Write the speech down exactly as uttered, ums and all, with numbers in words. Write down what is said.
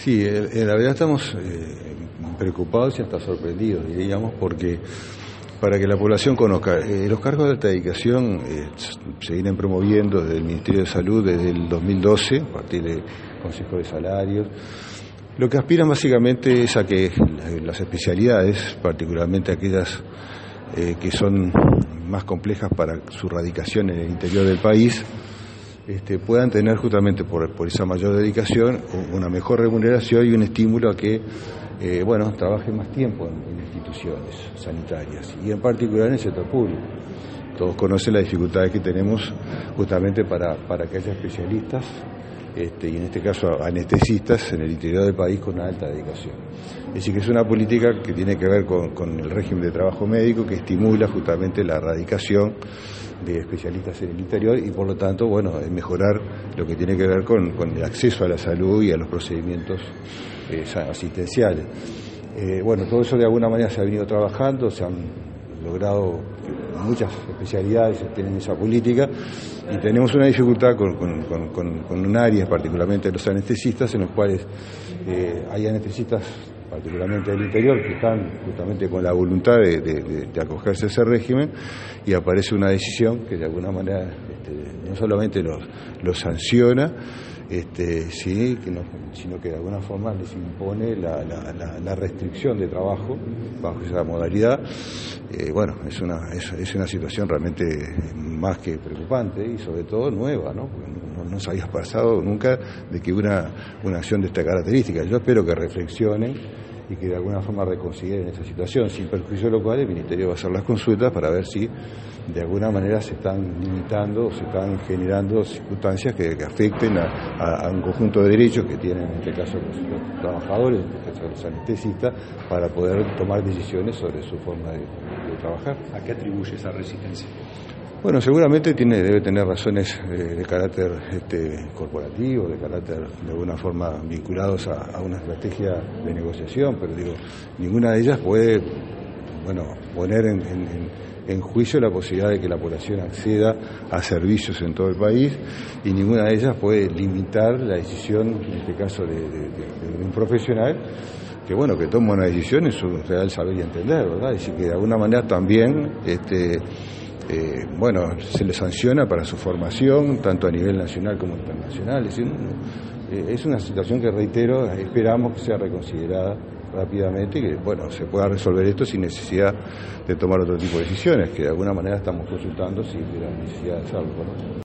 Sí, en la verdad estamos eh, preocupados y hasta sorprendidos, diríamos, porque para que la población conozca, eh, los cargos de alta dedicación eh, se vienen promoviendo desde el Ministerio de Salud desde el dos mil doce, a partir del Consejo de Salarios. Lo que aspiran básicamente es a que las especialidades, particularmente aquellas eh, que son más complejas para su radicación en el interior del país, Este, puedan tener justamente por, por esa mayor dedicación una mejor remuneración y un estímulo a que eh, bueno, trabajen más tiempo en, en instituciones sanitarias y en particular en el sector público. Todos conocen las dificultades que tenemos justamente para, para que haya especialistas este, y en este caso anestesistas en el interior del país con una alta dedicación. Es decir, que es una política que tiene que ver con, con el régimen de trabajo médico que estimula justamente la radicación de especialistas en el interior y por lo tanto, bueno, mejorar lo que tiene que ver con, con el acceso a la salud y a los procedimientos eh, asistenciales. Eh, bueno, todo eso de alguna manera se ha venido trabajando, se han logrado muchas especialidades tienen esa política y tenemos una dificultad con, con, con, con, con un área, particularmente los anestesistas, en los cuales eh, hay anestesistas particularmente del interior, que están justamente con la voluntad de, de, de acogerse a ese régimen y aparece una decisión que de alguna manera este, no solamente los, los sanciona, este, sí, que no, sino que de alguna forma les impone la, la, la, la restricción de trabajo bajo esa modalidad. Eh, bueno, es una, es, es una situación realmente más que preocupante y sobre todo nueva, ¿no? Porque no, no se había pasado nunca de que una, una acción de esta característica. Yo espero que reflexionen y que de alguna forma reconsideren esa situación, sin perjuicio de lo cual el Ministerio va a hacer las consultas para ver si de alguna manera se están limitando o se están generando circunstancias que, que afecten a, a, a un conjunto de derechos que tienen en este caso los, los trabajadores, en este caso los anestesistas, para poder tomar decisiones sobre su forma de, de trabajar. ¿A qué atribuye esa resistencia? Bueno, seguramente tiene, debe tener razones eh, de carácter este, corporativo, de carácter de alguna forma vinculados a, a una estrategia de negociación, pero digo, ninguna de ellas puede, bueno, poner en, en, en juicio la posibilidad de que la población acceda a servicios en todo el país y ninguna de ellas puede limitar la decisión, en este caso de, de, de, de un profesional, que bueno, que toma una decisión en su real saber y entender, ¿verdad? Y que de alguna manera también este, Eh, bueno, se le sanciona para su formación, tanto a nivel nacional como internacional. Es decir, eh, es una situación que, reitero, esperamos que sea reconsiderada rápidamente y que, bueno, se pueda resolver esto sin necesidad de tomar otro tipo de decisiones, que de alguna manera estamos consultando si hubiera necesidad de hacerlo, ¿no?